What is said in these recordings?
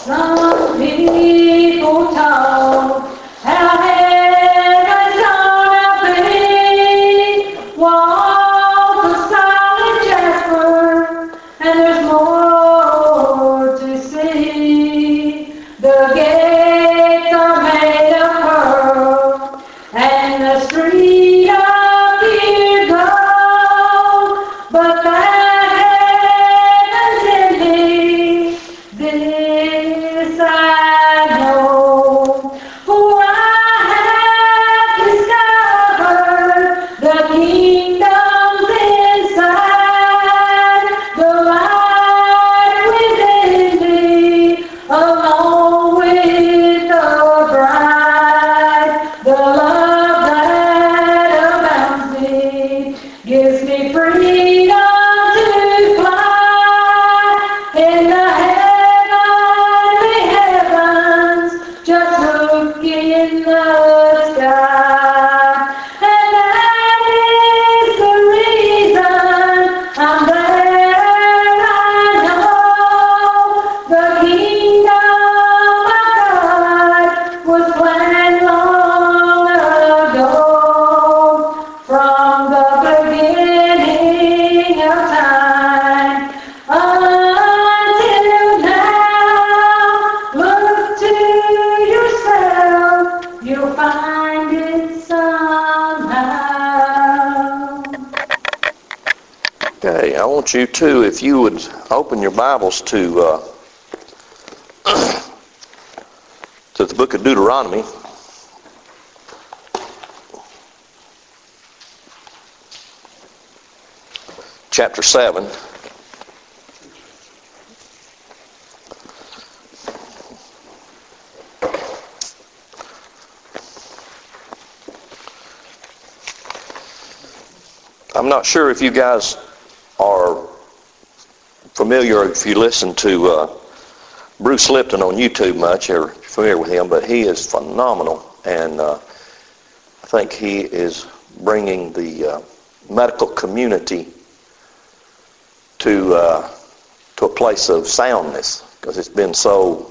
Some people talk how heaven's gonna be. Walls of solid jasper, and there's more to see. The gates are made of pearl, and the street of pure gold. But the heavens empty. This I know, for I have discovered the kingdom's inside, the light within me, along with the bride. The love that abounds me gives me freedom to fly in the heavenly heavens, just looking in the sky. And that is the reason I'm there. I know the kingdom of God was planned long ago, from the beginning of time until now. Look to yourself, you'll find it somehow. Okay, I want you to, if you would open your Bibles to the book of Deuteronomy. Chapter 7. I'm not sure if you guys are familiar, if you listen to Bruce Lipton on YouTube much, or familiar with him, but he is phenomenal, and I think he is bringing the medical community to a place of soundness, because it's been so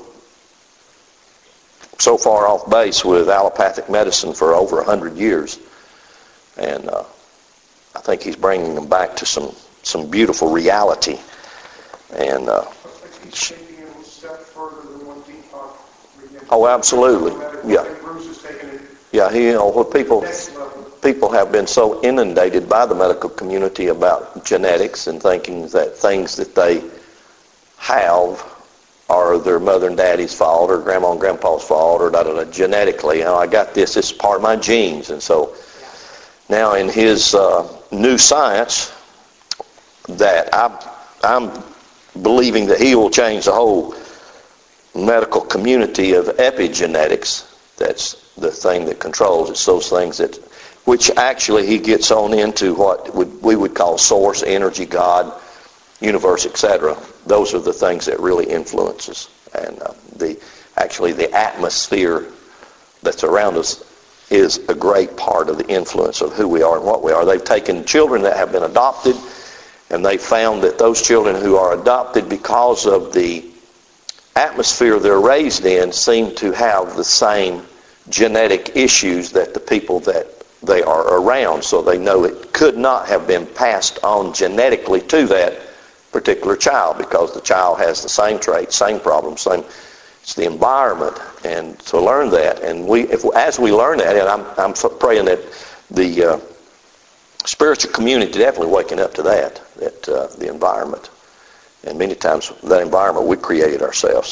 far off base with allopathic medicine for over 100 years, and I think he's bringing them back to some beautiful reality. And He's taking it a step further than what Deepak. Oh, absolutely. Yeah. Bruce is taking it. Yeah, what Next level. people have been so inundated by the medical community about genetics and thinking that things that they have are their mother and daddy's fault or grandma and grandpa's fault or genetically. I got this is part of my genes. And so now in his new science that I'm believing that he will change the whole medical community of epigenetics. That's the thing that controls. It's those things which actually he gets on into what we would call source, energy, God, universe, etc. Those are the things that really influence us. And the atmosphere that's around us is a great part of the influence of who we are and what we are. They've taken children that have been adopted, and they found that those children who are adopted because of the atmosphere they're raised in seem to have the same genetic issues that the people that they are around. So they know it could not have been passed on genetically to that particular child, because the child has the same traits, same problems, it's the environment. And to learn that, and as we learn that, and I'm praying that the spiritual community definitely waking up to that the environment, and many times that environment we created ourselves.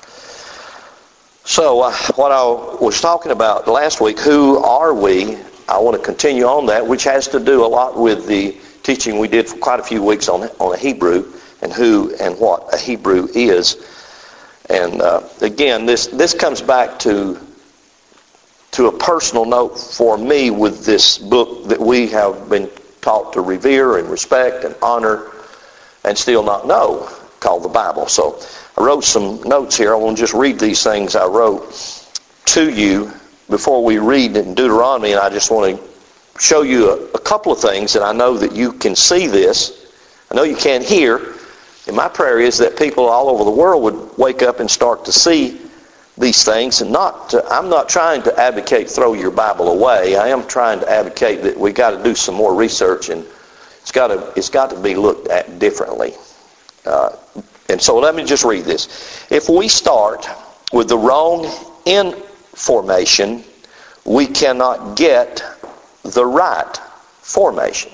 So what I was talking about last week, who are we? I want to continue on that, which has to do a lot with the teaching we did for quite a few weeks on a Hebrew, and who and what a Hebrew is. And again, this comes back to a personal note for me with this book that we have been taught to revere and respect and honor and still not know, called the Bible. So I wrote some notes here. I want to just read these things I wrote to you before we read in Deuteronomy, and I just want to show you a couple of things that I know that you can see this. I know you can't hear, And my prayer is that people all over the world would wake up and start to see these things, and I'm not trying to advocate throw your Bible away. I am trying to advocate that we got to do some more research, and it's got to be looked at differently. And so let me just read this. If we start with the wrong information, we cannot get the right formation.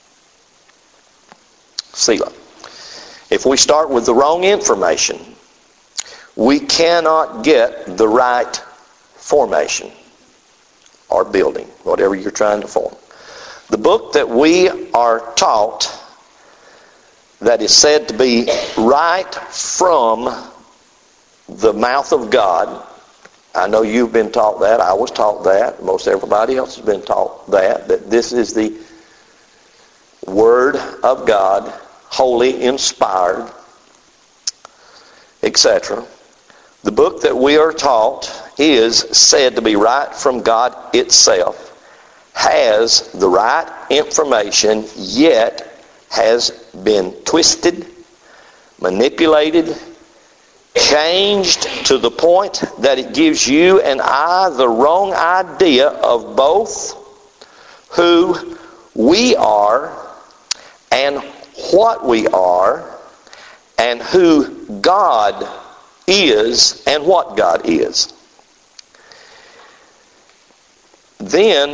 Selah. If we start with the wrong information, we cannot get the right formation or building, whatever you're trying to form. The book that we are taught that is said to be right from the mouth of God. I know you've been taught that. I was taught that. Most everybody else has been taught that this is the Word of God, holy, inspired, etc. The book that we are taught is said to be right from God itself, has the right information, yet has been twisted, manipulated, changed to the point that it gives you and I the wrong idea of both who we are and what we are and who God is and what God is. Then,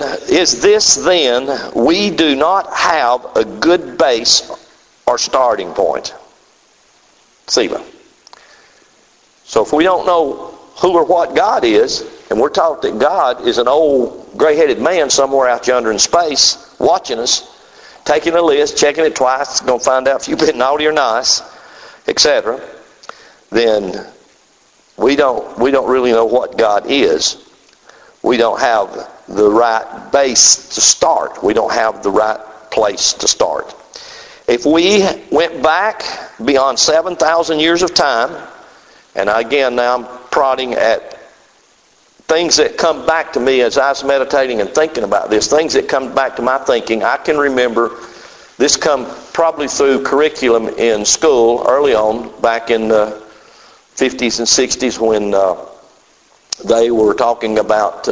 we do not have a good base or starting point. Selah. So if we don't know who or what God is, and we're taught that God is an old gray-headed man somewhere out yonder in space watching us, taking a list, checking it twice, going to find out if you've been naughty or nice, etc., then we don't really know what God is. We don't have the right base to start. We don't have the right place to start. If we went back beyond 7,000 years of time, and again now I'm prodding at things that come back to me as I was meditating and thinking about this, things that come back to my thinking. I can remember this come probably through curriculum in school early on, back in the 50s and 60s when they were talking about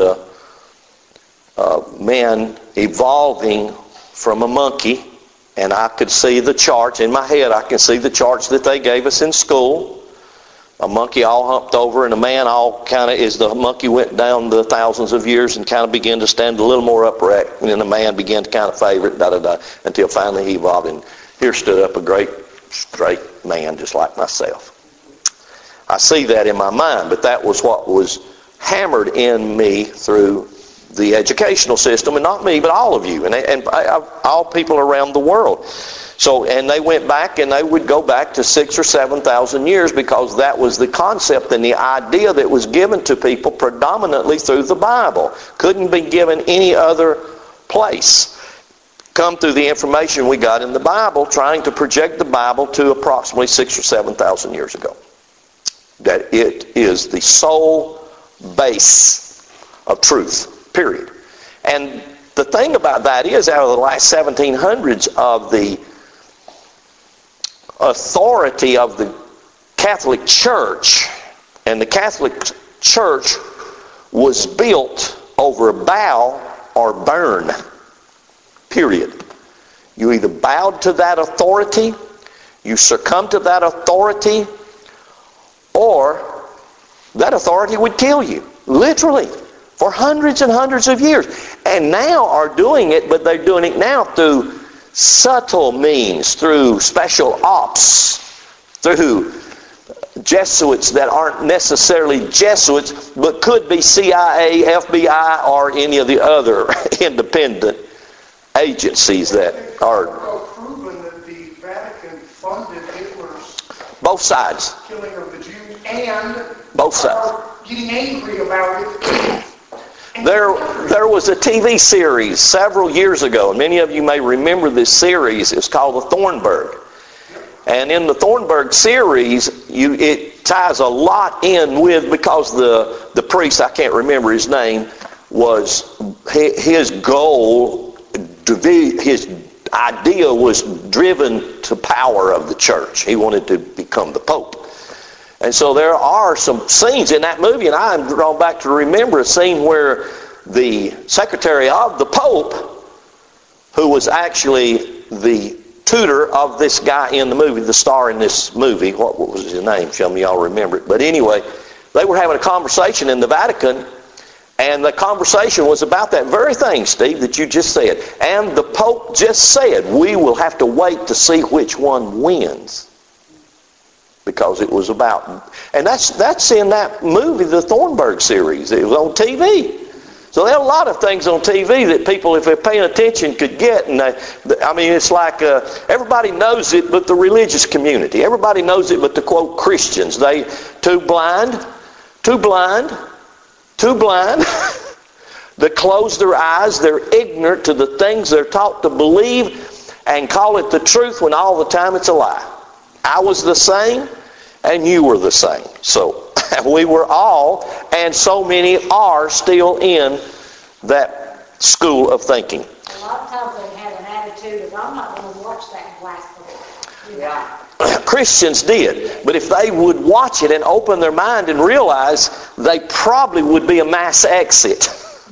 men evolving from a monkey, and I could see the charts in my head. I can see the charts that they gave us in school. A monkey all humped over, and a man all kind of, as the monkey went down the thousands of years and kind of began to stand a little more upright, and then the man began to kind of favor it, until finally he evolved, and here stood up a great straight man just like myself. I see that in my mind, but that was what was hammered in me through the educational system, and not me, but all of you, and all people around the world. So, and they went back, and they would go back to 6,000 or 7,000 years, because that was the concept and the idea that was given to people predominantly through the Bible. Couldn't be given any other place. Come through the information we got in the Bible, trying to project the Bible to approximately 6,000 or 7,000 years ago. That it is the sole base of truth, period. And the thing about that is, out of the last 1700s, of the authority of the Catholic Church, and the Catholic Church was built over bow or burn, period. You either bowed to that authority, you succumbed to that authority, or that authority would kill you, literally, for hundreds and hundreds of years. And now are doing it, but they're doing it now through subtle means, through special ops, through Jesuits that aren't necessarily Jesuits, but could be CIA, FBI, or any of the other independent agencies that are. Proven that the Vatican funded Hitler's both sides. Killing of the Jews, and both sides are getting angry about it. There was a TV series several years ago, and many of you may remember this series. It's called The Thornburg. And in the Thornburg series, it ties a lot in with, because the priest, I can't remember his name, was his goal, his idea was driven to power of the church. He wanted to become the Pope. And so there are some scenes in that movie, and I'm drawn back to remember a scene where the secretary of the Pope, who was actually the tutor of this guy in the movie, the star in this movie, what was his name? Some of y'all remember it. But anyway, they were having a conversation in the Vatican, and the conversation was about that very thing, Steve, that you just said. And the Pope just said, we will have to wait to see which one wins. Because it was about, and that's in that movie, the Thornburg series. It was on TV. So there are a lot of things on TV that people, if they're paying attention, could get. And it's like everybody knows it but the religious community. Everybody knows it but the, quote, Christians. They too blind, they close their eyes. They're ignorant to the things they're taught to believe and call it the truth when all the time it's a lie. I was the same, and you were the same. So we were all, and so many are still in that school of thinking. A lot of times they had an attitude of, I'm not going to watch that blasphemy. Yeah. Christians did. But if they would watch it and open their mind and realize, they probably would be a mass exit.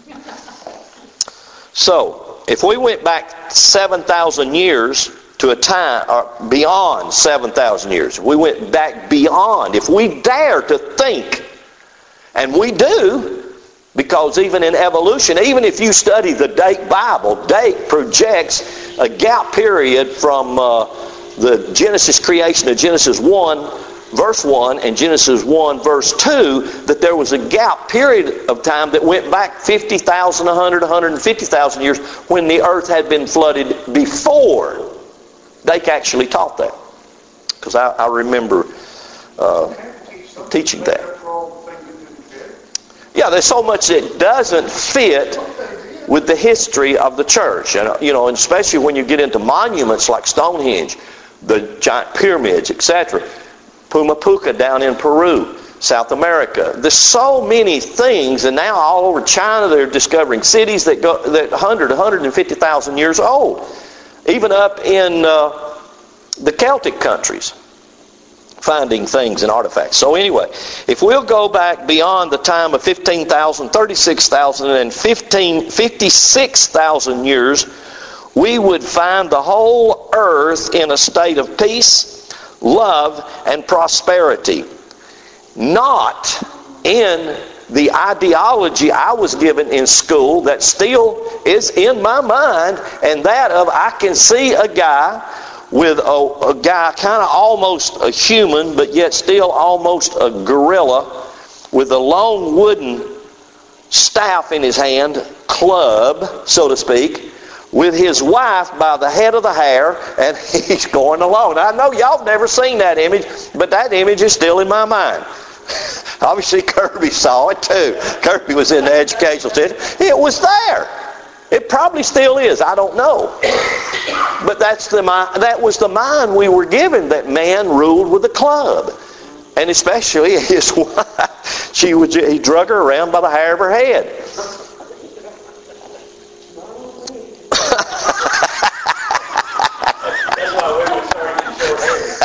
So, if we went back 7,000 years to a time, or beyond 7,000 years, we went back beyond, if we dare to think, and we do, because even in evolution, even if you study the Dake Bible, Dake projects a gap period from the Genesis creation of Genesis 1 verse 1 and Genesis 1 verse 2, that there was a gap period of time that went back 50,000, 100, 150,000 years when the earth had been flooded before. Dake actually taught that, because I remember teaching that. Yeah, there's so much that doesn't fit with the history of the church, and and especially when you get into monuments like Stonehenge, the giant pyramids, etc. Pumapuca down in Peru, South America. There's so many things, and now all over China they're discovering cities that 150,000 years old. Even up in the Celtic countries, finding things and artifacts. So anyway, if we'll go back beyond the time of 15,000, 36,000, and 56,000 years, we would find the whole earth in a state of peace, love, and prosperity. Not in the ideology I was given in school that still is in my mind, and that of I can see a guy with a guy kind of almost a human, but yet still almost a gorilla, with a long wooden staff in his hand, club, so to speak, with his wife by the head of the hair, and he's going alone. I know y'all have never seen that image, but that image is still in my mind. Obviously Kirby saw it too. Kirby was in the educational center. It was there. It probably still is. I don't know. But that was the mind we were given, that man ruled with a club. And especially his wife. He drug her around by the hair of her head. That's why we were starting to show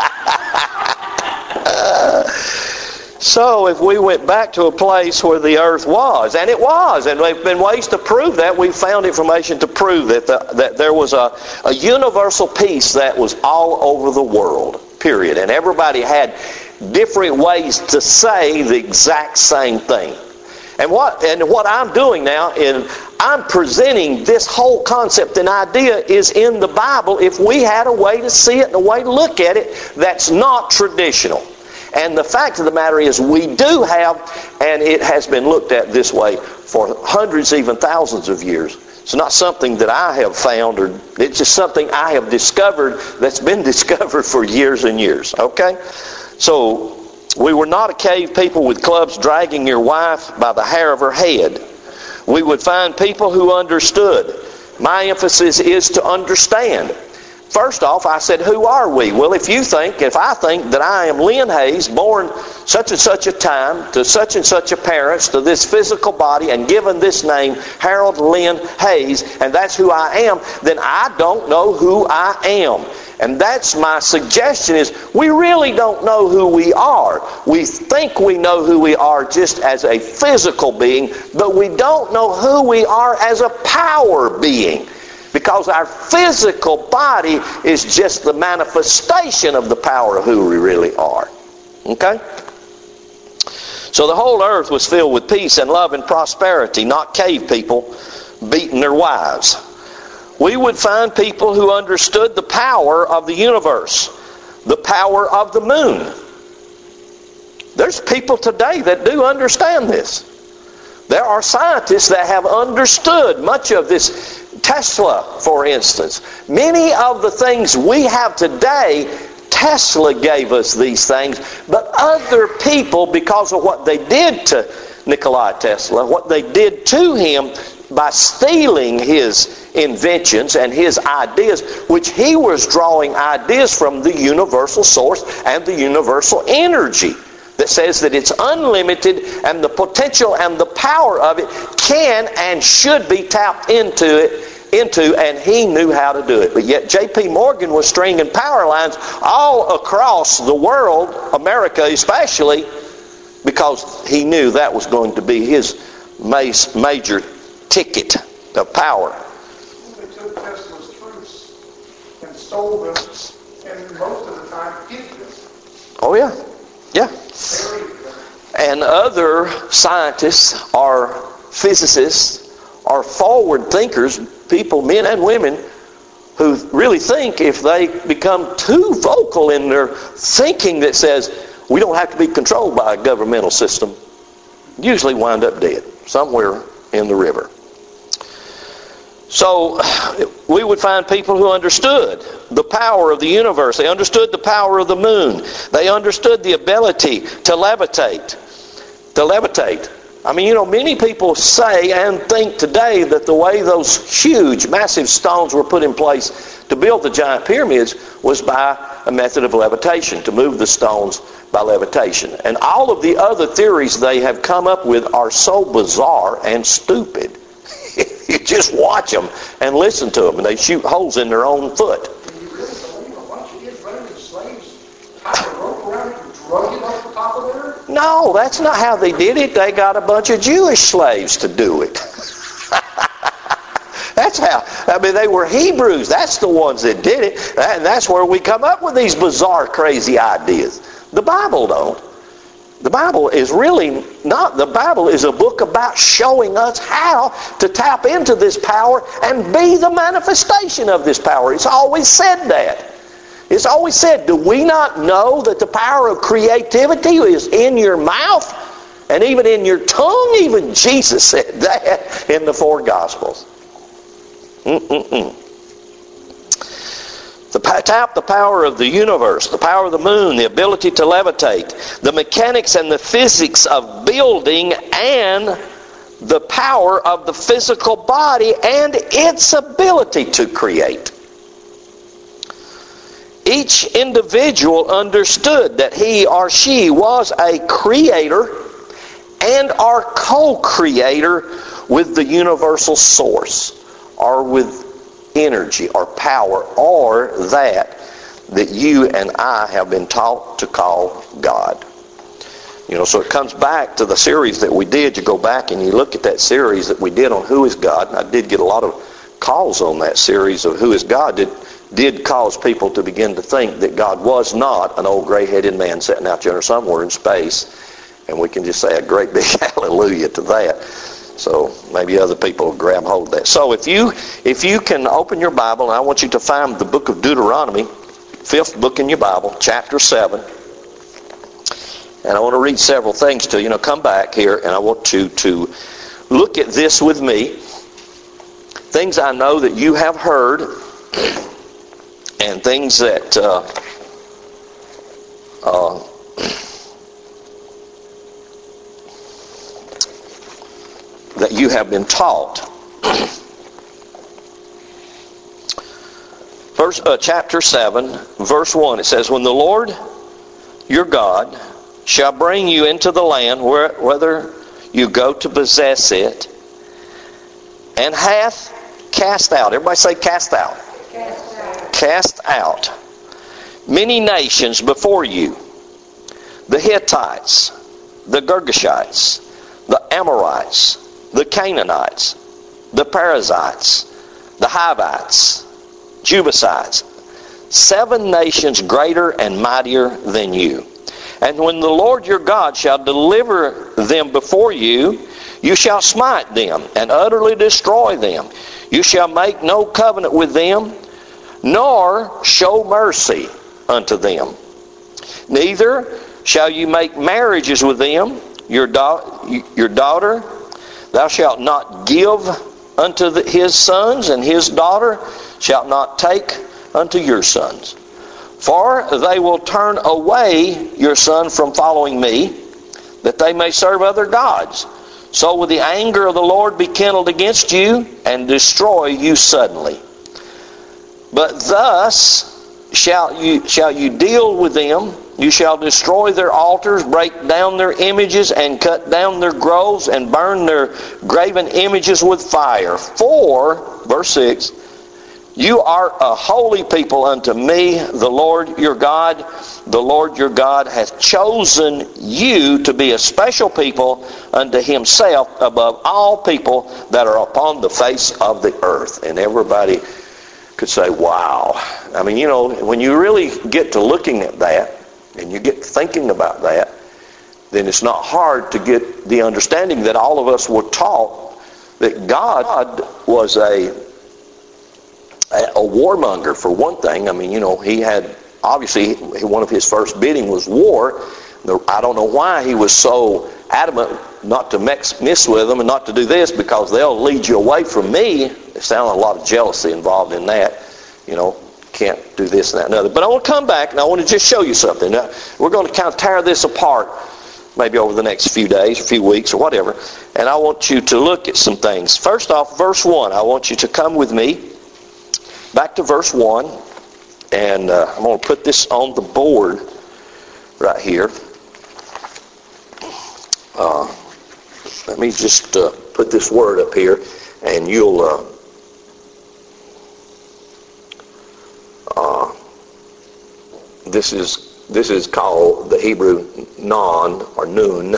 So if we went back to a place where the earth was, and it was, and there have been ways to prove that, we've found information to prove that there was a universal peace that was all over the world, period. And everybody had different ways to say the exact same thing. And what I'm doing now is I'm presenting this whole concept and idea is in the Bible if we had a way to see it and a way to look at it that's not traditional. And the fact of the matter is we do have, and it has been looked at this way for hundreds, even thousands of years. It's not something that I have found, or it's just something I have discovered that's been discovered for years and years. Okay? So we were not a cave people with clubs dragging your wife by the hair of her head. We would find people who understood. My emphasis is to understand. First off, I said, who are we? Well, if I think that I am Lynn Hayes, born such and such a time, to such and such a parents, to this physical body, and given this name, Harold Lynn Hayes, and that's who I am, then I don't know who I am. And that's my suggestion, is we really don't know who we are. We think we know who we are just as a physical being, but we don't know who we are as a power being. Because our physical body is just the manifestation of the power of who we really are. Okay? So the whole earth was filled with peace and love and prosperity, not cave people beating their wives. We would find people who understood the power of the universe, the power of the moon. There's people today that do understand this. There are scientists that have understood much of this. Tesla, for instance. Many of the things we have today, Tesla gave us these things, but other people, because of what they did to Nikola Tesla, what they did to him by stealing his inventions and his ideas, which he was drawing ideas from the universal source and the universal energy that says that it's unlimited, and the potential and the power of it can and should be tapped into, and he knew how to do it. But yet J.P. Morgan was stringing power lines all across the world, America especially, because he knew that was going to be his major ticket to power. They took Tesla's truths and stole them, and most of the time hid them. Oh yeah. Yeah. And other scientists or physicists or forward thinkers, people, men and women, who really think if they become too vocal in their thinking that says we don't have to be controlled by a governmental system, usually wind up dead somewhere in the river. So we would find people who understood the power of the universe. They understood the power of the moon. They understood the ability to levitate. I mean, many people say and think today that the way those huge, massive stones were put in place to build the giant pyramids was by a method of levitation, to move the stones by levitation. And all of the other theories they have come up with are so bizarre and stupid. You just watch them and listen to them, and they shoot holes in their own foot. Do you really believe a bunch of kids running to slaves, tied a rope around it and drug it off the top of there? No, that's not how they did it. They got a bunch of Jewish slaves to do it. That's how. They were Hebrews. That's the ones that did it. And that's where we come up with these bizarre, crazy ideas. The Bible don't. The Bible is really not. The Bible is a book about showing us how to tap into this power and be the manifestation of this power. It's always said that. It's always said, do we not know that the power of creativity is in your mouth and even in your tongue? Even Jesus said that in the 4 Gospels. Tap the power of the universe, the power of the moon, the ability to levitate, the mechanics and the physics of building, and the power of the physical body and its ability to create. Each individual understood that he or she was a creator and our co-creator with the universal source, or with energy or power, or that you and I have been taught to call God. So it comes back to the series that we did. You go back and you look at that series that we did on Who is God, and I did get a lot of calls on that series of Who is God. Did cause people to begin to think that God was not an old gray-headed man sitting out there somewhere in space, and we can just say a great big hallelujah to that. So maybe other people will grab hold of that. So if you can open your Bible, and I want you to find the book of Deuteronomy, 5th book in your Bible, chapter 7. And I want to read several things to you. Come back here, and I want you to look at this with me. Things I know that you have heard, and things that that you have been taught. chapter 7, verse 1, it says, "When the Lord your God shall bring you into the land whether you go to possess it, and hath cast out," everybody say cast out. Cast out. Cast out many nations before you, the Hittites, the Girgashites, the Amorites, the Canaanites, the Perizzites, the Hivites, Jebusites, 7 nations greater and mightier than you. And when the Lord your God shall deliver them before you, you shall smite them and utterly destroy them. You shall make no covenant with them, nor show mercy unto them. Neither shall you make marriages with them. Your daughter thou shalt not give unto his sons, and his daughter shalt not take unto your sons. For they will turn away your son from following me, that they may serve other gods. So will the anger of the Lord be kindled against you, and destroy you suddenly. But thus shall you deal with them. You shall destroy their altars, break down their images, and cut down their groves, and burn their graven images with fire. For, verse 6, you are a holy people unto me, the Lord your God. The Lord your God hath chosen you to be a special people unto himself above all people that are upon the face of the earth. And everybody could say, wow. I mean, you know, when you really get to looking at that, and you get thinking about that, then it's not hard to get the understanding that all of us were taught that God was a warmonger, for one thing. I mean, you know, he had, obviously, one of his first bidding was war. I don't know why he was so adamant not to mess with them and not to do this, because they'll lead you away from me. It sounded a lot of jealousy involved in that, you know. Can't do this and that and other. But I want to come back and I want to just show you something. Now, we're going to kind of tear this apart maybe over the next few days, a few weeks or whatever. And I want you to look at some things. First off, verse 1. I want you to come with me back to verse 1. And I'm going to put this on the board right here. Let me just put this word up here, and you'll... This is called the Hebrew non or nun.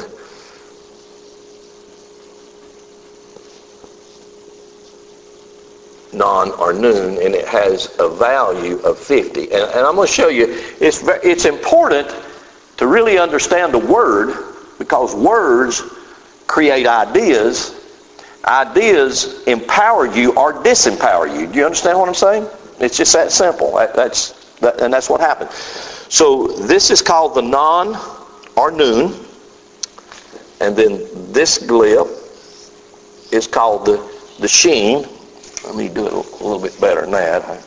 Non or nun, and it has a value of 50. And I'm going to show you, it's important to really understand the word, because words create ideas. Ideas empower you or disempower you. Do you understand what I'm saying? It's just that simple. And that's what happened. So this is called the non or nun. And then this glib is called the sheen. Let me do it a little bit better than that.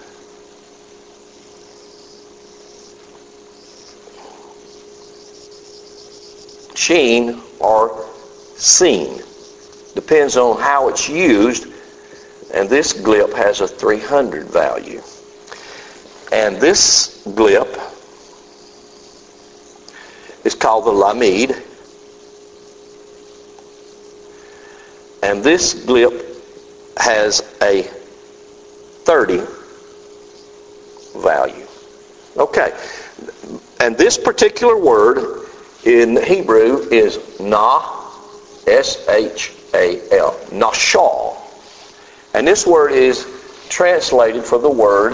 Sheen or seen. Depends on how it's used. And this glib has a 300 value. And this glib is called the lamid. And this glib has a 30 value. Okay. And this particular word in Hebrew is na, S-H-A-L, nashal. And this word is translated for the word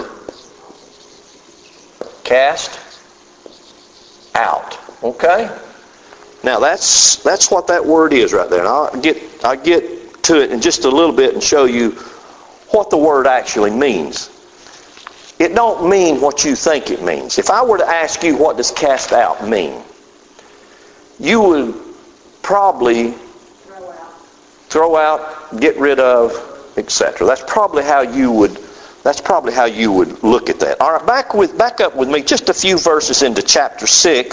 cast out. Okay? Now that's what that word is right there. And I'll get to it in just a little bit and show you what the word actually means. It don't mean what you think it means. If I were to ask you, what does cast out mean? You would probably throw out, get rid of, etc. That's probably how you would look at that. All right, back up with me just a few verses into chapter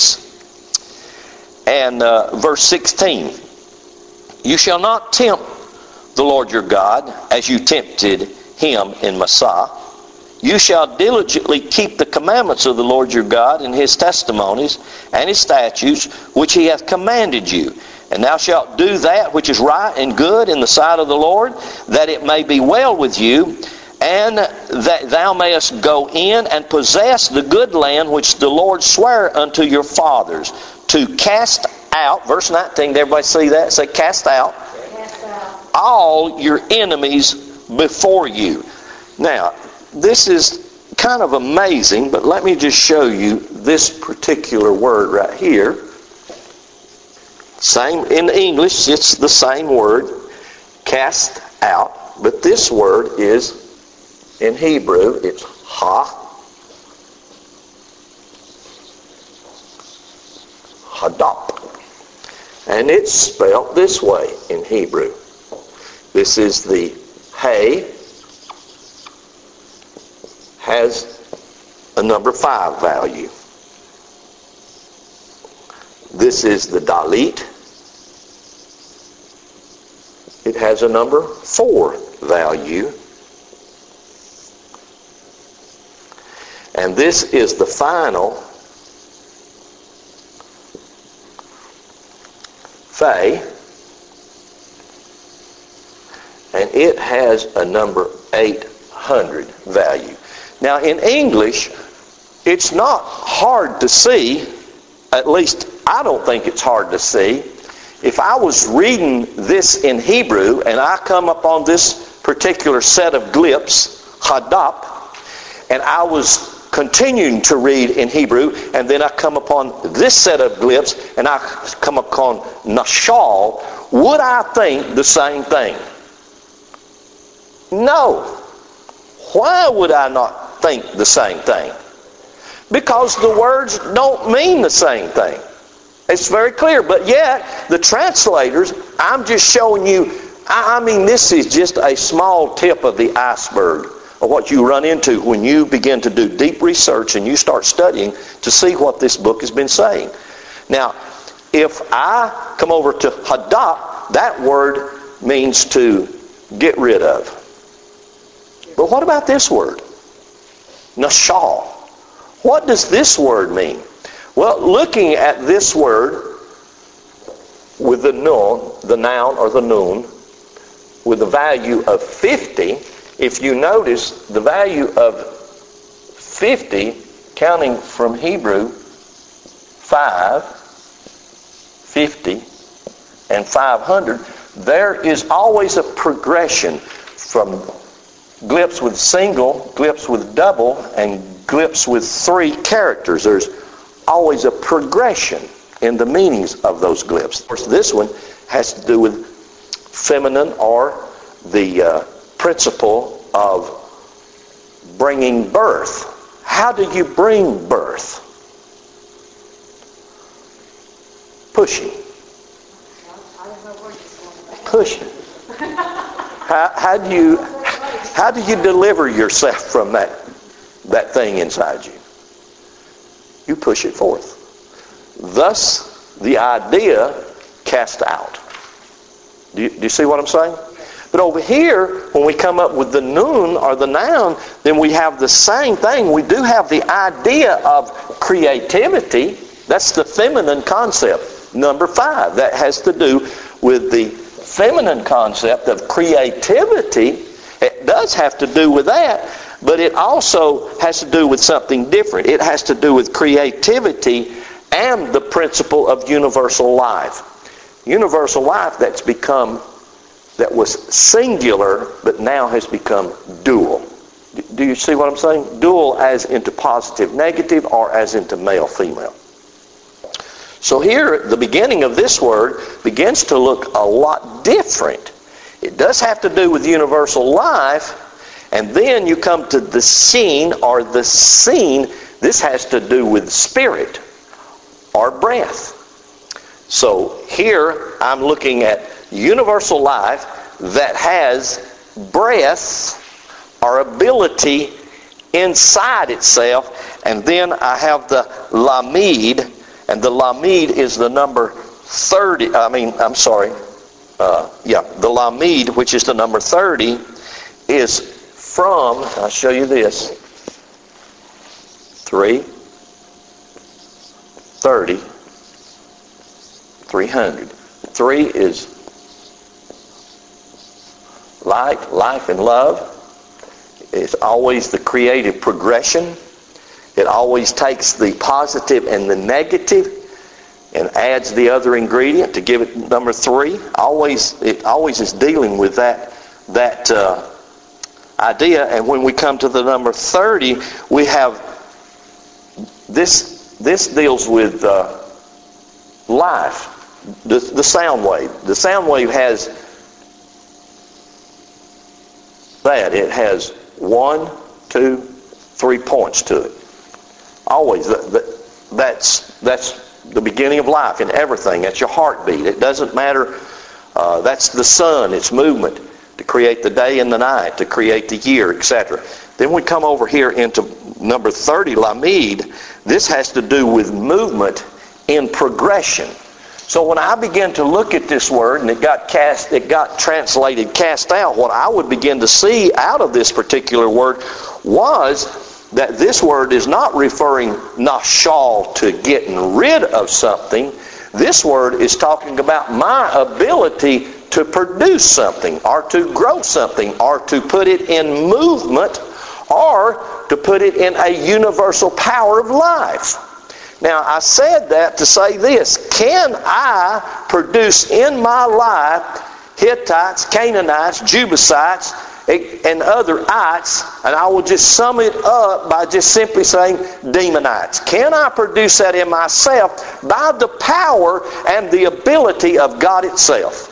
6 and verse 16. You shall not tempt the Lord your God as you tempted him in Massah. You shall diligently keep the commandments of the Lord your God and his testimonies and his statutes, which he hath commanded you. And thou shalt do that which is right and good in the sight of the Lord, that it may be well with you, and that thou mayest go in and possess the good land which the Lord sware unto your fathers, to cast out, verse 19, did everybody see that? Say, cast out all your enemies before you. Now, this is kind of amazing, but let me just show you this particular word right here. Same in English, it's the same word, cast out, but this word is in Hebrew, it's hadap. And it's spelled this way in Hebrew. This is the hay, has a number 5 value. This is the dalit. It has a number 4 value. And this is the final Phay, and it has a number 800 value. Now in English, it's not hard to see, at least I don't think it's hard to see. If I was reading this in Hebrew and I come upon this particular set of glyphs, hadap, and I was continuing to read in Hebrew, and then I come upon this set of glyphs and I come upon nashal, would I think the same thing? No. Why would I not think the same thing? Because the words don't mean the same thing. It's very clear. But yet, the translators, I'm just showing you, I mean, this is just a small tip of the iceberg of what you run into when you begin to do deep research and you start studying to see what this book has been saying. Now, if I come over to hadap, that word means to get rid of. But what about this word? Nashal. What does this word mean? Well, looking at this word with the noun or the noon, with the value of 50, if you notice the value of 50, counting from Hebrew, 5, 50, and 500, there is always a progression from glyphs with single, glyphs with double, and glyphs with 3 characters. There's always a progression in the meanings of those glyphs. Of course, this one has to do with feminine, or the principle of bringing birth. How do you bring birth? Pushing. Pushing. How do you deliver yourself from that thing inside you? You push it forth. Thus, the idea cast out. Do you see what I'm saying? But over here, when we come up with the noon or the noun, then we have the same thing. We do have the idea of creativity. That's the feminine concept, number 5. That has to do with the feminine concept of creativity. It does have to do with that, but it also has to do with something different. It has to do with creativity and the principle of universal life. Universal life that was singular, but now has become dual. Do you see what I'm saying? Dual as into positive, negative, or as into male, female. So here, the beginning of this word begins to look a lot different. It does have to do with universal life, and then you come to the scene or the scene. This has to do with spirit or breath. So here I'm looking at universal life that has breath or ability inside itself, and then I have the lamid, and the lamid is the number 30. The lamid, which is the number 30, is from, I'll show you this, 3, 30, 300. 3 is life and love. It's always the creative progression. It always takes the positive and the negative and adds the other ingredient to give it number 3. It always is dealing with that idea. And when we come to the number 30, we have this deals with life, the sound wave. The sound wave has that. It has 1, 2, 3 points to it. Always. That's the beginning of life in everything. That's your heartbeat. It doesn't matter. That's the sun, its movement to create the day and the night, to create the year, etc. Then we come over here into number 30, Lamid. This has to do with movement in progression. So when I began to look at this word and it got translated cast out, what I would begin to see out of this particular word was that this word is not referring nashal to getting rid of something. This word is talking about my ability to produce something, or to grow something, or to put it in movement, or to put it in a universal power of life. Now, I said that to say this: can I produce in my life Hittites, Canaanites, Jebusites, and other ites, and I will just sum it up by just simply saying demonites? Can I produce that in myself by the power and the ability of God itself?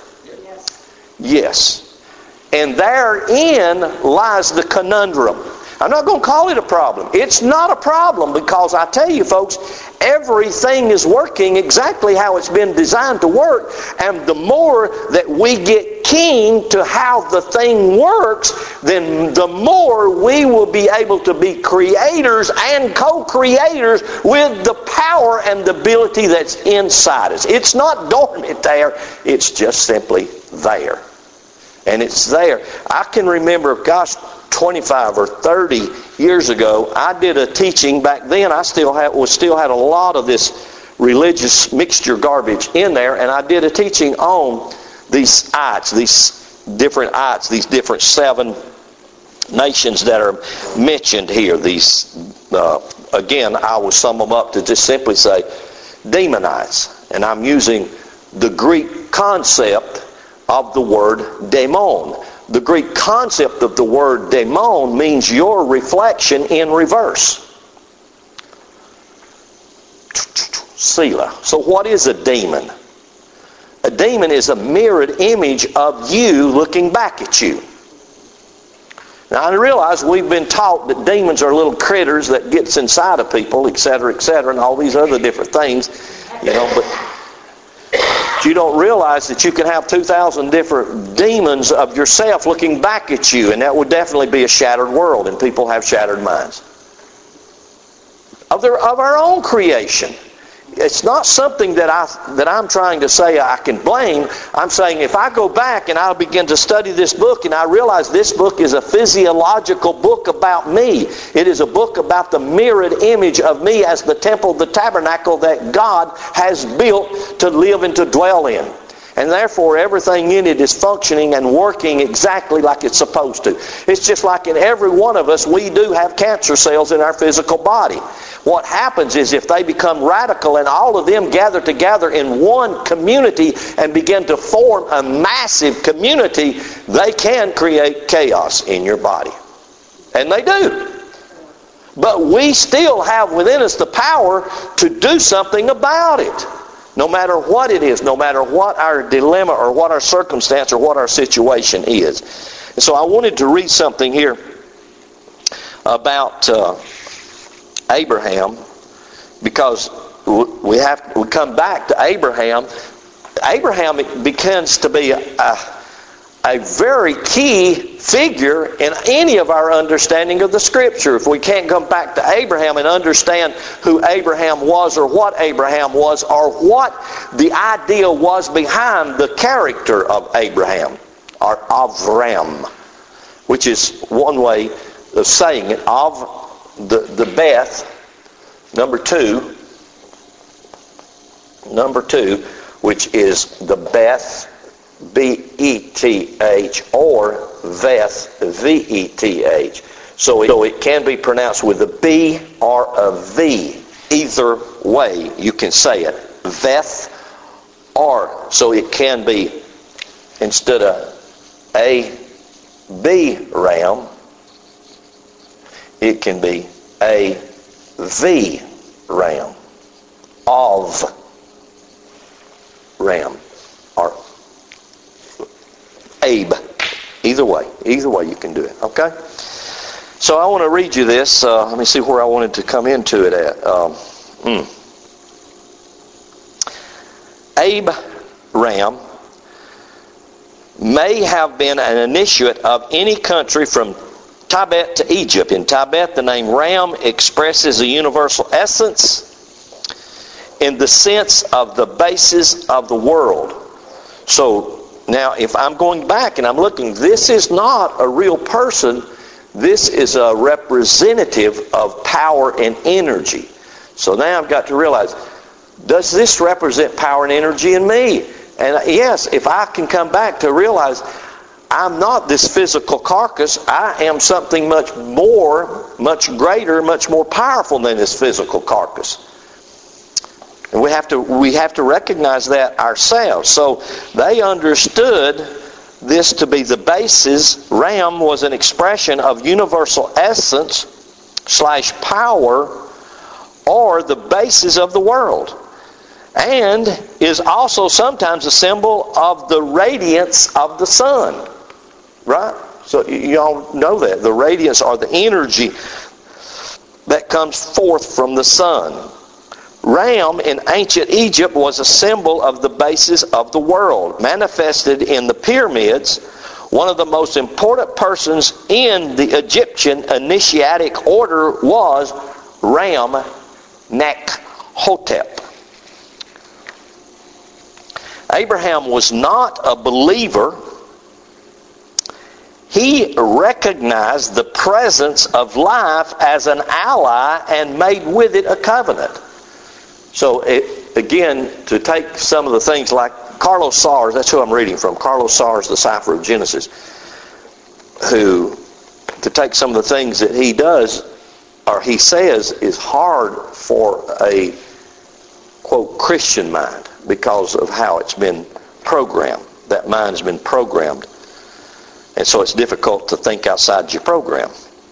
Yes. And therein lies the conundrum. I'm not going to call it a problem. It's not a problem, because I tell you folks, everything is working exactly how it's been designed to work. And the more that we get keen to how the thing works, then the more we will be able to be creators and co-creators with the power and the ability that's inside us. It's not dormant there. It's just simply there. And it's there. I can remember, 25 or 30 years ago, I did a teaching. Back then, I still had a lot of this religious mixture garbage in there, and I did a teaching on these ites, these different 7 nations that are mentioned here. These, again, I will sum them up to just simply say demonites, and I'm using the Greek concept of the word daemon. The Greek concept of the word daemon means your reflection in reverse. Selah. So what is a demon? A demon is a mirrored image of you looking back at you. Now, I realize we've been taught that demons are little critters that gets inside of people, etc., and all these other different things, but you don't realize that you can have 2,000 different demons of yourself looking back at you, and that would definitely be a shattered world, and people have shattered minds of our own creation. It's not something that I'm trying to say I can blame. I'm saying if I go back and I begin to study this book and I realize this book is a physiological book about me. It is a book about the mirrored image of me as the temple, the tabernacle that God has built to live and to dwell in. And therefore everything in it is functioning and working exactly like it's supposed to. It's just like in every one of us, we do have cancer cells in our physical body. What happens is if they become radical and all of them gather together in one community and begin to form a massive community, they can create chaos in your body. And they do. But we still have within us the power to do something about it. No matter what it is, no matter what our dilemma or what our circumstance or what our situation is. And so I wanted to read something here about Abraham, because we come back to Abraham. Abraham begins to be a very key figure in any of our understanding of the Scripture. If we can't come back to Abraham and understand who Abraham was or what Abraham was or what the idea was behind the character of Abraham, or Avram, which is one way of saying it, of the Beth, Number two, which is the Beth, B-E-T-H, or Veth, V-E-T-H. So it can be pronounced with a B or a V. Either way you can say it. Veth, or. So it can be, instead of A, B, ram, it can be A, V, ram. Of ram. Or Abe. Either way you can do it. Okay? So I want to read you this. Let me see where I wanted to come into it at. Abraham may have been an initiate of any country from Tibet to Egypt. In Tibet, the name Ram expresses a universal essence in the sense of the basis of the world. So now, if I'm going back and I'm looking, this is not a real person. This is a representative of power and energy. So now I've got to realize, does this represent power and energy in me? And yes, if I can come back to realize I'm not this physical carcass, I am something much more, much greater, much more powerful than this physical carcass. And we have to recognize that ourselves. So they understood this to be the basis. Ram was an expression of universal essence / power, or the basis of the world, and is also sometimes a symbol of the radiance of the sun. Right? So you all know that. The radiance, or the energy that comes forth from the sun. Ram in ancient Egypt was a symbol of the basis of the world, manifested in the pyramids. One of the most important persons in the Egyptian initiatic order was Ram Nekhotep. Abraham was not a believer. He recognized the presence of life as an ally and made with it a covenant. So, again, to take some of the things like Carlos Sars, that's who I'm reading from, Carlos Sars, The Cipher of Genesis, who, to take some of the things that he does, or he says, is hard for a, quote, Christian mind, because of how it's been programmed. That mind's been programmed. And so it's difficult to think outside your program.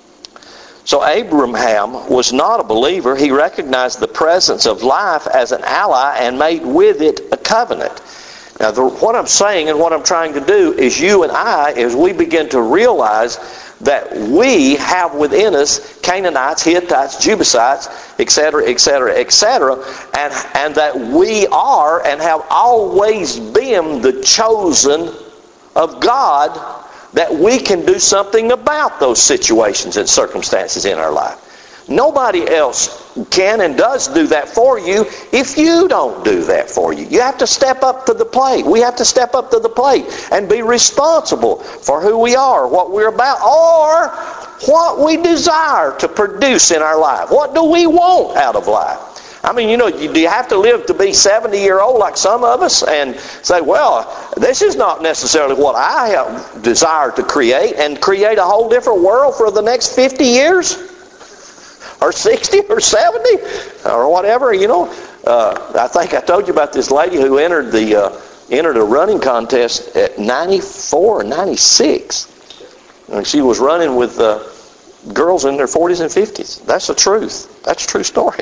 So Abraham was not a believer. He recognized the presence of life as an ally and made with it a covenant. Now, what I'm saying and what I'm trying to do is you and I, as we begin to realize that we have within us Canaanites, Hittites, Jebusites, etc., etc., etc., and that we are and have always been the chosen of God, that we can do something about those situations and circumstances in our life. Nobody else can and does do that for you if you don't do that for you. You have to step up to the plate. We have to step up to the plate and be responsible for who we are, what we're about, or what we desire to produce in our life. What do we want out of life? I mean, do you have to live to be 70-year-old like some of us and say, well, this is not necessarily what I desire to create, and create a whole different world for the next 50 years? Or 60 or 70 or whatever, I think I told you about this lady who entered a running contest at 94 or 96. And she was running with girls in their 40s and 50s. That's the truth. That's a true story.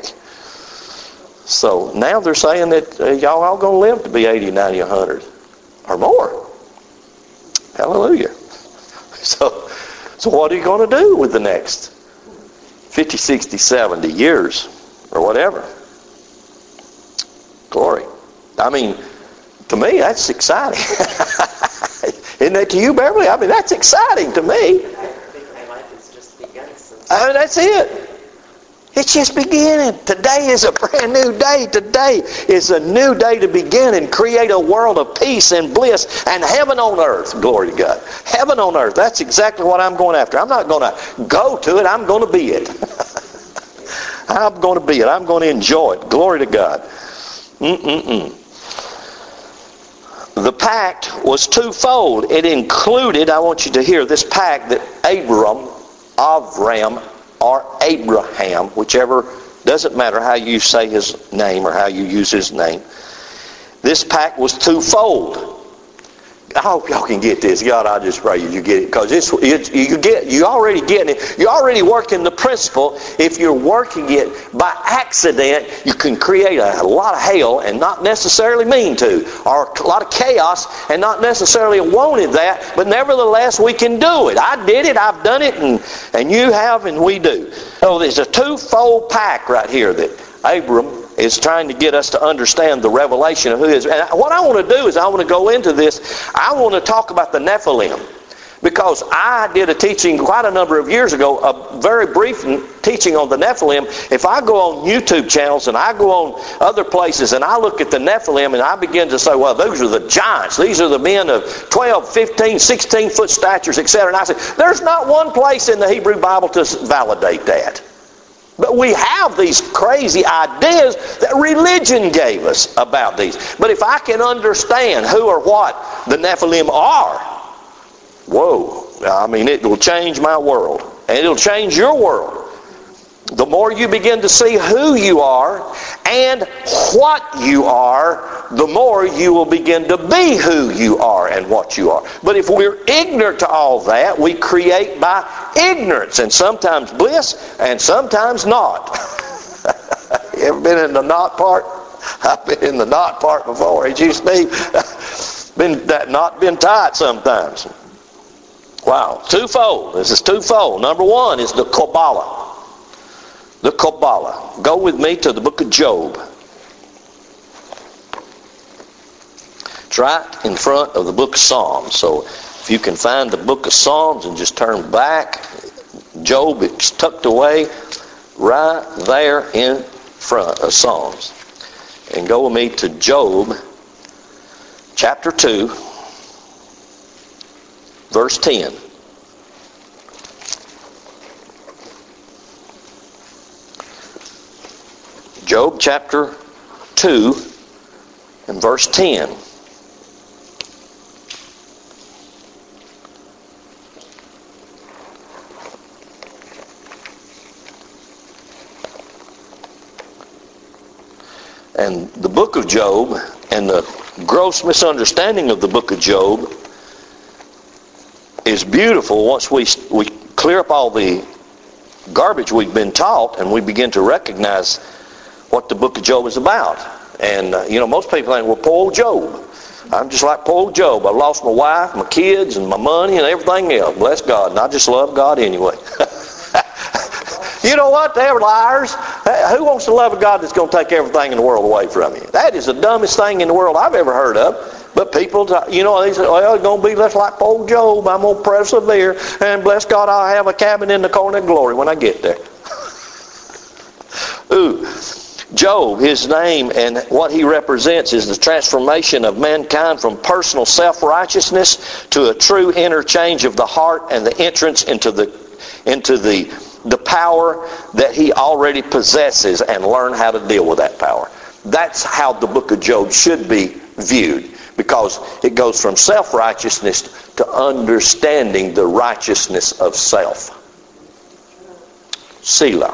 So now they're saying that y'all all going to live to be 80, 90, 100 or more. Hallelujah. So what are you going to do with the next 50, 60, 70 years or whatever? Glory. I mean, to me, that's exciting. Isn't that to you, Beverly? I mean, that's exciting to me. I think my life has just begun. That's it. It's just beginning. Today is a brand new day. Today is a new day to begin and create a world of peace and bliss and heaven on earth. Glory to God. Heaven on earth. That's exactly what I'm going after. I'm not going to go to it. I'm going to be it. I'm going to be it. I'm going to enjoy it. Glory to God. The pact was twofold. It included, I want you to hear this pact, that Avram, or Abraham, whichever, doesn't matter how you say his name or how you use his name. This pact was twofold. I hope y'all can get this. God, I just pray you get it, because you already getting it. You're already working the principle. If you're working it by accident, you can create a lot of hell and not necessarily mean to, or a lot of chaos and not necessarily wanted that. But nevertheless, we can do it. I did it. I've done it, and you have, and we do. So there's a twofold pact right here that Abram is trying to get us to understand the revelation of who he is. And what I want to do is I want to go into this. I want to talk about the Nephilim, because I did a teaching quite a number of years ago, a very brief teaching on the Nephilim. If I go on YouTube channels and I go on other places and I look at the Nephilim and I begin to say, well, those are the giants. These are the men of 12, 15, 16 foot statures, etc. And I say, there's not one place in the Hebrew Bible to validate that. But we have these crazy ideas that religion gave us about these. But if I can understand who or what the Nephilim are, whoa, I mean, it will change my world. And it'll change your world. The more you begin to see who you are and what you are, the more you will begin to be who you are and what you are. But if we're ignorant to all that, we create by ignorance, and sometimes bliss and sometimes not. You ever been in the not part? I've been in the not part before. Ain't you, Steve? That knot been tight sometimes. Wow. Twofold. This is twofold. Number one is the Kabbalah. The Kabbalah. Go with me to the book of Job. It's right in front of the book of Psalms. So if you can find the book of Psalms and just turn back, Job, it's tucked away right there in front of Psalms. And go with me to Job chapter 2, verse 10. Job chapter 2 and verse 10. And the book of Job, and the gross misunderstanding of the book of Job, is beautiful once we clear up all the garbage we've been taught and we begin to recognize what the book of Job is about. And, most people think, well, poor old Job. I'm just like poor old Job. I've lost my wife, my kids, and my money, and everything else. Bless God. And I just love God anyway. You know what? They're liars. Who wants to love a God that's going to take everything in the world away from you? That is the dumbest thing in the world I've ever heard of. But people, they say, well, it's going to be just like poor Job. I'm going to persevere. And bless God, I'll have a cabin in the corner of glory when I get there. Ooh. Job, his name and what he represents is the transformation of mankind from personal self-righteousness to a true interchange of the heart and the entrance into the power that he already possesses, and learn how to deal with that power. That's how the book of Job should be viewed, because it goes from self-righteousness to understanding the righteousness of self. Selah.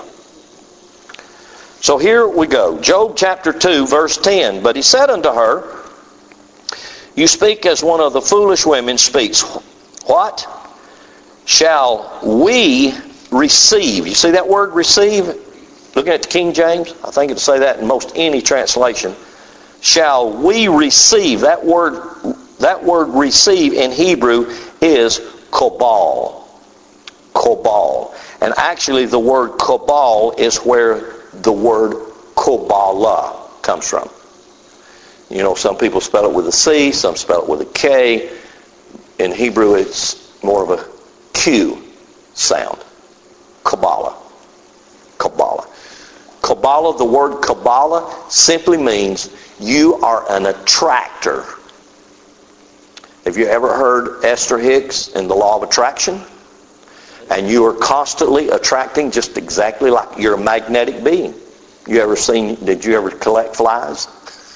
So here we go. Job chapter 2, verse 10. But he said unto her, you speak as one of the foolish women speaks. What? Shall we receive? You see that word receive? Looking at the King James, I think it'll say that in most any translation. Shall we receive? That word receive in Hebrew is kobal. Kobal. And actually the word kobal is where the word Kabbalah comes from. Some people spell it with a C, some spell it with a K. In Hebrew, it's more of a Q sound. Kabbalah. Kabbalah. Kabbalah, the word Kabbalah simply means you are an attractor. Have you ever heard Esther Hicks and the law of attraction? And you are constantly attracting just exactly like you're a magnetic being. Did you ever collect flies?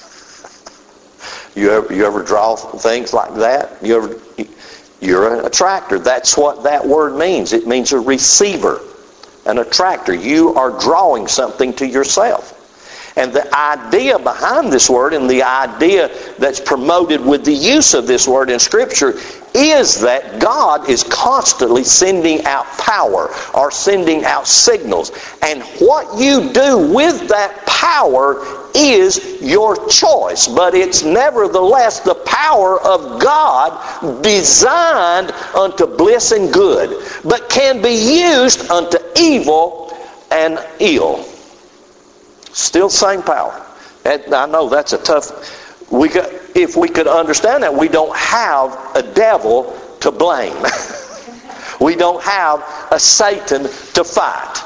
You ever draw things like that? You're an attractor. That's what that word means. It means a receiver, an attractor. You are drawing something to yourself. And the idea behind this word, and the idea that's promoted with the use of this word in Scripture, is that God is constantly sending out power or sending out signals. And what you do with that power is your choice. But it's nevertheless the power of God designed unto bliss and good, but can be used unto evil and ill. Still same power. And I know that's a tough... if we could understand that, we don't have a devil to blame. We don't have a Satan to fight.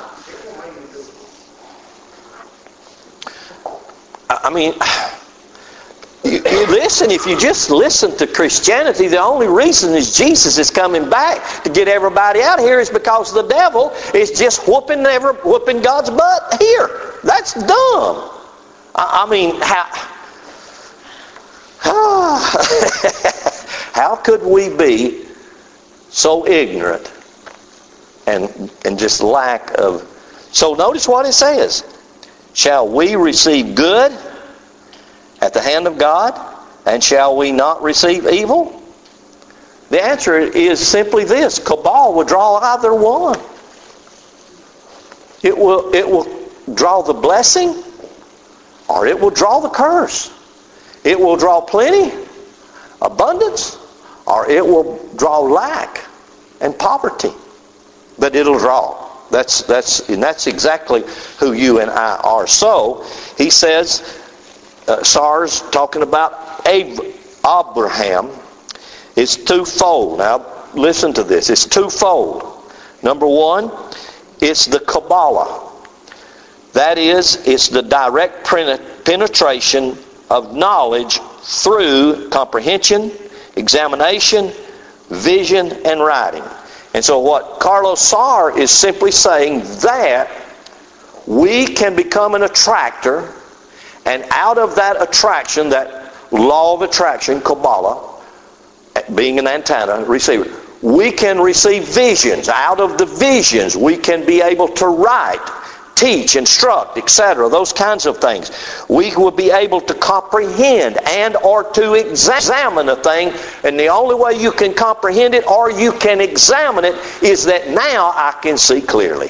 I mean, you listen, if you just listen to Christianity, the only reason is Jesus is coming back to get everybody out of here is because the devil is just whooping God's butt here. That's dumb. I mean, how could we be so ignorant and just lack of... So notice what it says. Shall we receive good at the hand of God, and shall we not receive evil? The answer is simply this. Cabal will draw either one. It will draw the blessing, or it will draw the curse. It will draw plenty, abundance, or it will draw lack and poverty. But it'll draw. That's exactly who you and I are. So, he says, SARS talking about Abraham, is twofold. Now, listen to this. It's twofold. Number one, it's the Kabbalah. That is, it's the direct penetration of knowledge through comprehension, examination, vision, and writing. And so what Carlos Saar is simply saying that we can become an attractor, and out of that attraction, that law of attraction, Kabbalah, being an antenna, receiver, we can receive visions. Out of the visions, we can be able to write, teach, instruct, etc. Those kinds of things. We will be able to comprehend and or to examine a thing. And the only way you can comprehend it or you can examine it is that now I can see clearly.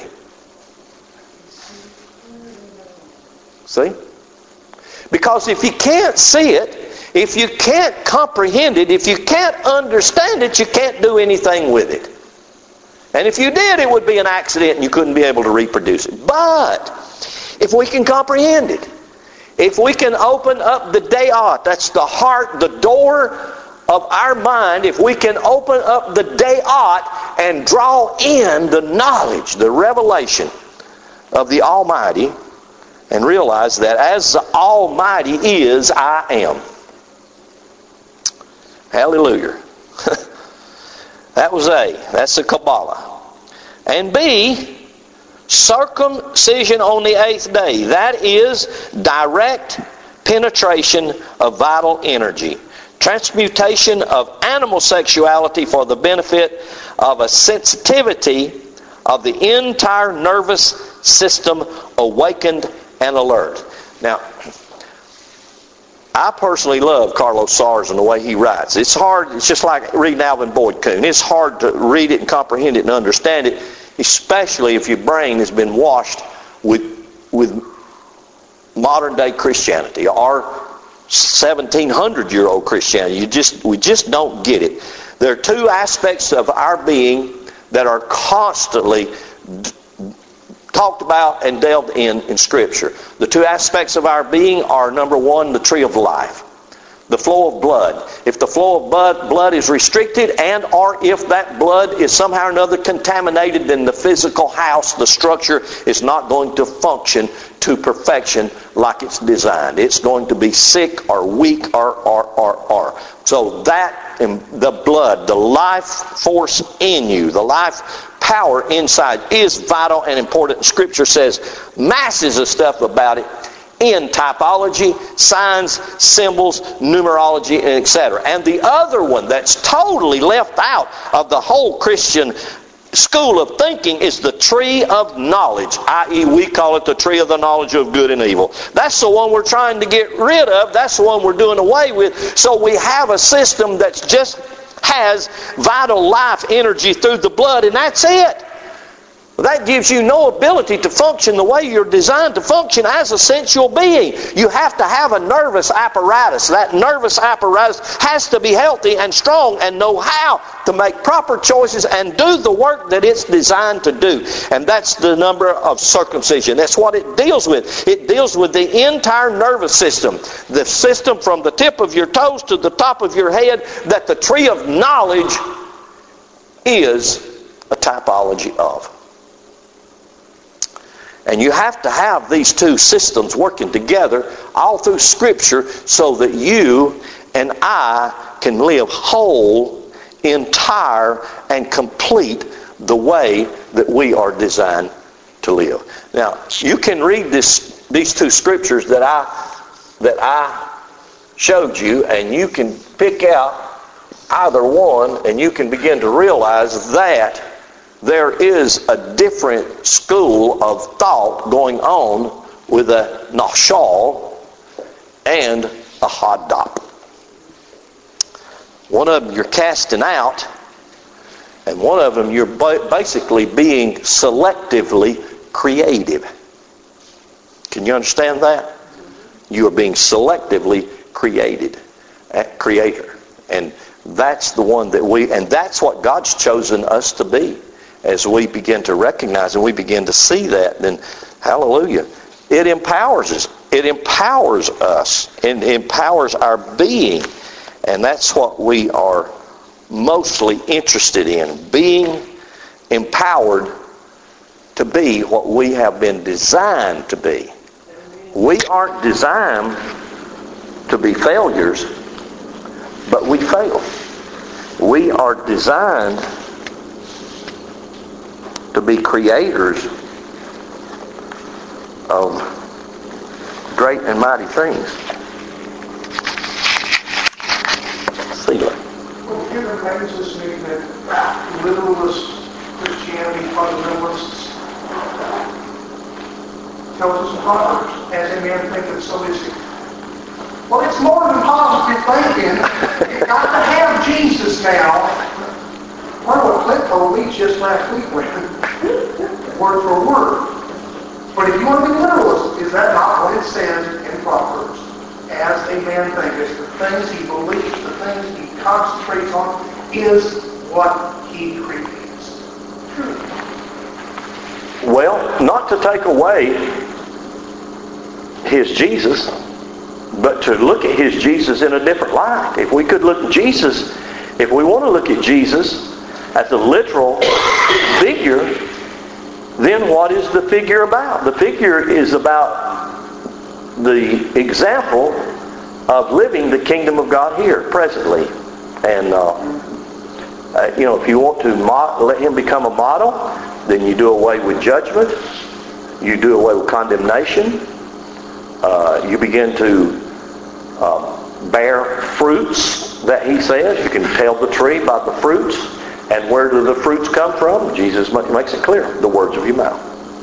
See? Because if you can't see it, if you can't comprehend it, if you can't understand it, you can't do anything with it. And if you did, it would be an accident and you couldn't be able to reproduce it. But if we can comprehend it, if we can open up the dayat, that's the heart, the door of our mind, if we can open up the dayat and draw in the knowledge, the revelation of the Almighty, and realize that as the Almighty is, I am. Hallelujah. That's the Kabbalah. And B, circumcision on the 8th day. That is direct penetration of vital energy. Transmutation of animal sexuality for the benefit of a sensitivity of the entire nervous system awakened and alert. Now, I personally love Carlos Saars and the way he writes. It's hard. It's just like reading Alvin Boyd Kuhn. It's hard to read it and comprehend it and understand it, especially if your brain has been washed with modern day Christianity or 1700-year-old Christianity. We just don't get it. There are two aspects of our being that are constantly talked about and delved in Scripture. The two aspects of our being are, number one, the tree of life. The flow of blood. If the flow of blood is restricted and or if that blood is somehow or another contaminated, then the physical house, the structure, is not going to function to perfection like it's designed. It's going to be sick or weak or. So that, the blood, the life force in you, the life power inside is vital and important. Scripture says masses of stuff about it in typology, signs, symbols, numerology, etc. And the other one that's totally left out of the whole Christian school of thinking is the tree of knowledge, i.e. we call it the tree of the knowledge of good and evil. That's the one we're trying to get rid of. That's the one we're doing away with. So we have a system that just has vital life energy through the blood, and that's it. That gives you no ability to function the way you're designed to function as a sensual being. You have to have a nervous apparatus. That nervous apparatus has to be healthy and strong and know how to make proper choices and do the work that it's designed to do. And that's the number of circumcision. That's what it deals with. It deals with the entire nervous system. The system from the tip of your toes to the top of your head that the tree of knowledge is a typology of. And you have to have these two systems working together all through Scripture so that you and I can live whole, entire, and complete the way that we are designed to live. Now, you can read these two scriptures that I showed you, and you can pick out either one, and you can begin to realize that there is a different school of thought going on with a Nashal and a Haddop. One of them you're casting out, and one of them you're basically being selectively creative. Can you understand that? You are being selectively creator. And that's the one and that's what God's chosen us to be. As we begin to recognize and we begin to see that, then hallelujah, it empowers us. It empowers us and empowers our being. And that's what we are mostly interested in, being empowered to be what we have been designed to be. We aren't designed to be failures, but we fail. We are designed to be creators of great and mighty things. Selah. Well, it amazes me that literalist Christianity, fundamentalists, tells us in Proverbs, as a man thinketh, so is he. Well, it's more than positive thinking. You've got to have Jesus now. Well, what Clint told me just last week, word for word. But if you want to be literalist, is that not what it says in Proverbs? As a man thinketh, the things he believes, the things he concentrates on, is what he creates. Well, not to take away his Jesus, but to look at his Jesus in a different light. If we could look at Jesus, if we want to look at Jesus as a literal figure, then what is the figure about? The figure is about the example of living the kingdom of God here, presently. And, if you want to let him become a model, then you do away with judgment. You do away with condemnation. You begin to bear fruits that he says. You can tell the tree by the fruits. And where do the fruits come from? Jesus makes it clear. The words of your mouth.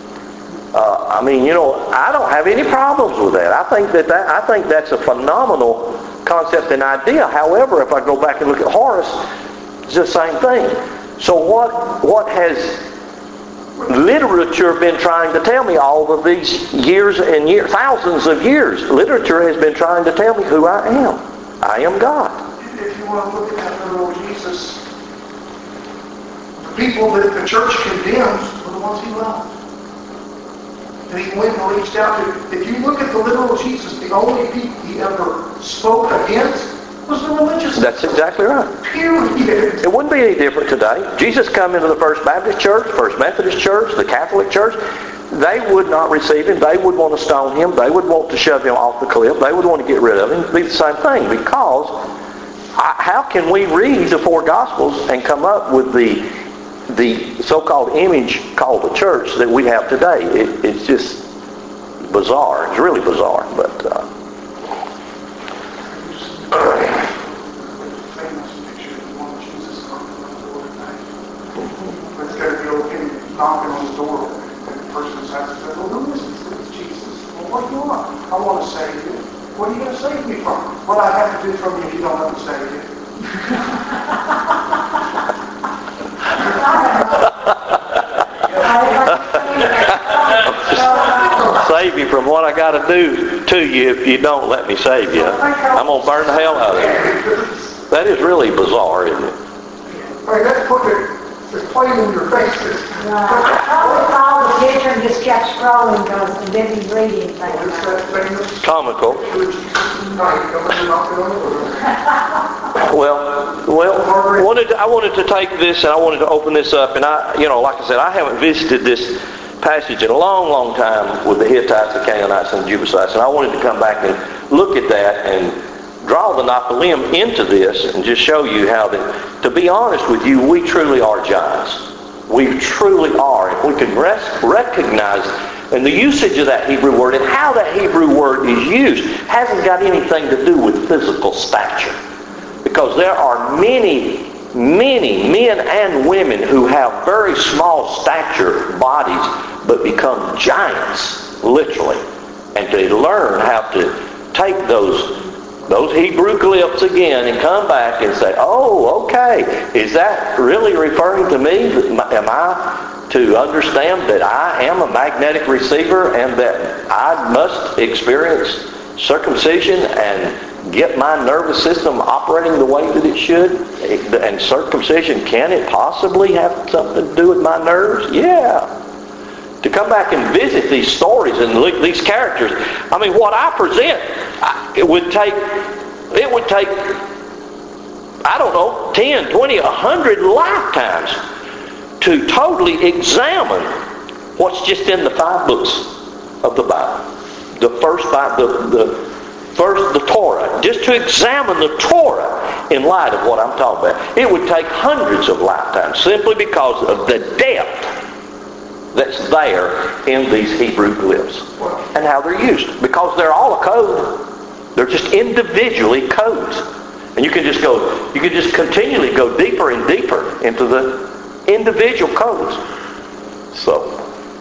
I don't have any problems with that. I think that's a phenomenal concept and idea. However, if I go back and look at Horace, it's the same thing. So what has literature been trying to tell me all of these years and years, thousands of years? Literature has been trying to tell me who I am. I am God. If you want to look at that little Jesus, the people that the church condemns were the ones he loved. And he went and reached out to. If you look at the literal Jesus, the only people he ever spoke against was the religious. That's exactly right. Period. It wouldn't be any different today. Jesus come into the First Baptist Church, First Methodist Church, the Catholic Church. They would not receive him. They would want to stone him. They would want to shove him off the cliff. They would want to get rid of him. It'd be the same thing, because how can we read the four Gospels and come up with the the so-called image called the church that we have today. It's just bizarre. It's really bizarre. But famous picture of one Jesus knocking on the door at night. Let's go to the old king knocking on the door, and the person's asking, well, who is this? It's Jesus. Well, what do you want? I want to save you. What are you going to save me from? What I have to do from you if you don't let me save you? Save you from what I got to do to you if you don't let me save you. I'm going to burn the hell out of you. That is really bizarre, isn't it? I mean, that's putting it's plain in your faces. I always saw the picture and just kept scrolling because I didn't read anything. It's that famous Comical. Jesus night coming and knocking on the door. Well, I wanted to take this and I wanted to open this up, and like I said, I haven't visited this passage in a long, long time with the Hittites, the Canaanites, and the Jebusites, and I wanted to come back and look at that and draw the Nephilim into this and just show you how that, to be honest with you, we truly are giants. We truly are. If we can recognize, and the usage of that Hebrew word and how that Hebrew word is used hasn't got anything to do with physical stature. Because there are many men and women who have very small stature bodies but become giants, literally. And to learn how to take those Hebrew glyphs again and come back and say, oh, okay, is that really referring to me? Am I to understand that I am a magnetic receiver and that I must experience circumcision and get my nervous system operating the way that it should? And circumcision, can it possibly have something to do with my nerves? Yeah. To come back and visit these stories and look at these characters, I mean, what I present, it would take, I don't know, 10, 20, 100 lifetimes to totally examine what's just in the 5 books of the Bible. The first 5, the Torah. Just to examine the Torah in light of what I'm talking about. It would take hundreds of lifetimes simply because of the depth that's there in these Hebrew glyphs and how they're used. Because they're all a code. They're just individually codes. And you can just continually go deeper and deeper into the individual codes. So,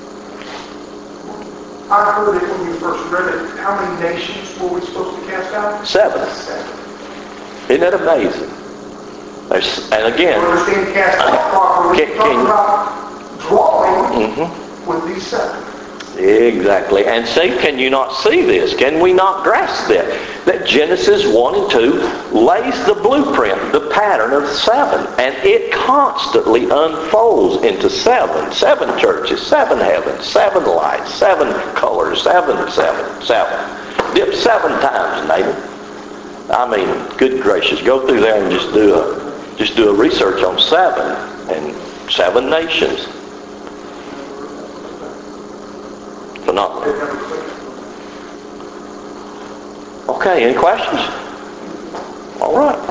I heard it when you first read it. How many nations were we supposed to cast out? 7. Isn't that amazing? And again, Understand cast out properly. We're talking about drawing with these 7. Exactly. And see, can you not see this? Can we not grasp that? That Genesis 1 and 2 lays the blueprint, the pattern of 7. And it constantly unfolds into 7. 7 churches, 7 heavens, 7 lights, 7 colors, 7, 7, 7. Dip 7 times, Nathan. I mean, good gracious, go through there and just do a research on 7 and 7 nations. Phenomenal. Okay, any questions? All right.